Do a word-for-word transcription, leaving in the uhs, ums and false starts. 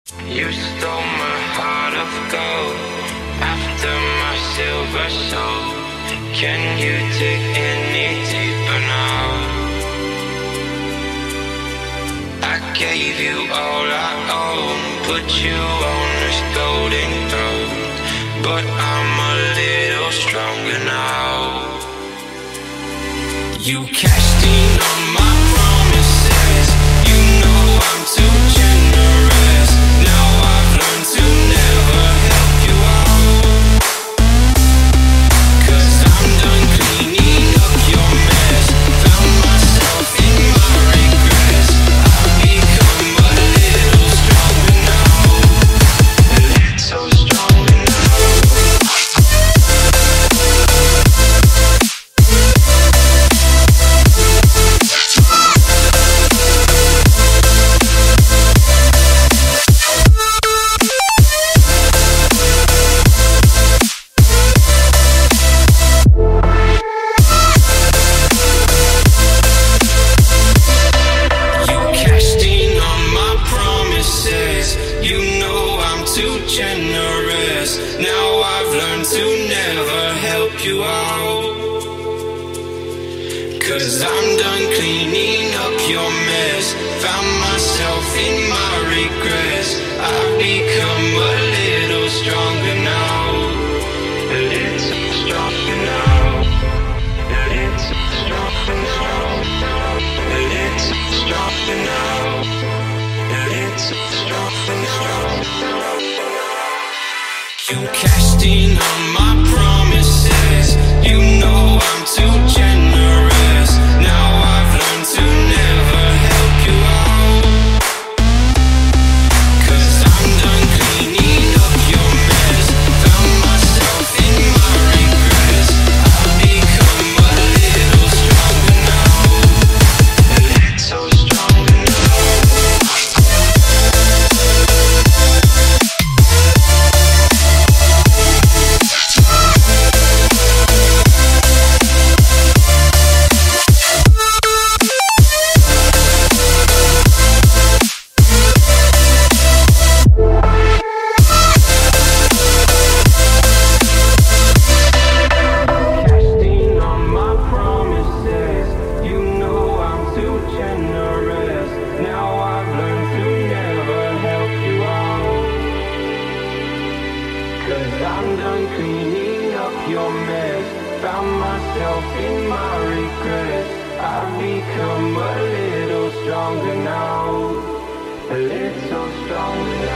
You stole my heart of gold after my silver soul. Can you dig any deeper now? I gave you all I own, put you on this golden throne, but I'm a little stronger now. You cashed in on my promises. You know I'm too generous. Now I've learned to never help you out, 'cause I'm done cleaning up your mess. Found myself in my regrets. I've become a little stronger now. A little stronger now. Now I've learned to never help you out, 'cause I'm done cleaning up your mess. Found myself in my regrets. I've become a little stronger now. A little stronger now. A little stronger now. A little stronger now. A little stronger now. You cashed in on my promises. You know I'm too generous. Now I've learned to never help you out, 'cause I'm done cleaning up your mess. Found myself in my regrets. I've become a little stronger now. A little stronger now. I'm done cleaning up your mess. Found myself in my regrets. I've become a little stronger now. A little stronger now.